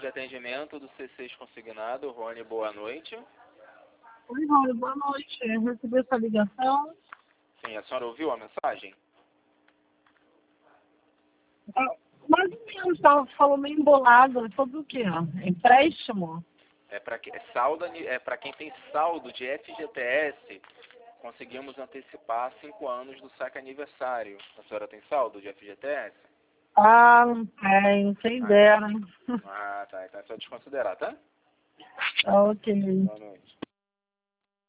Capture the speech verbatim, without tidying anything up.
de atendimento do C seis consignado. Rony, boa noite. Oi, Rony, boa noite. Eu recebi essa ligação. Sim, a senhora ouviu a mensagem? Ah, mais ou menos, estava falando meio embolado. Sobre o quê? Empréstimo? É para é saldo, é para quem tem saldo de F G T S. Conseguimos antecipar cinco anos do saque aniversário. A senhora tem saldo de F G T S? Ah, não tem, quem Ah, dera. ah, tá. Então é só desconsiderar, tá? Ok. Boa noite.